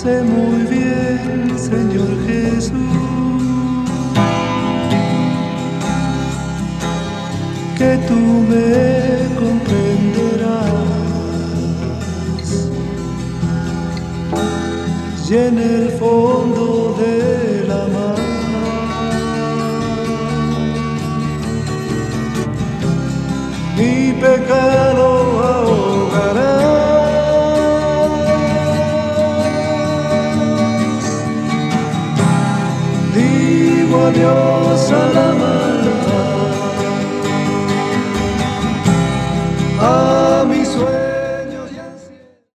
Sé muy bien, Señor Jesús, que tú me comprenderás, y en el fondo de la mar mi pecado ahogarás. Digo adiós a la mar.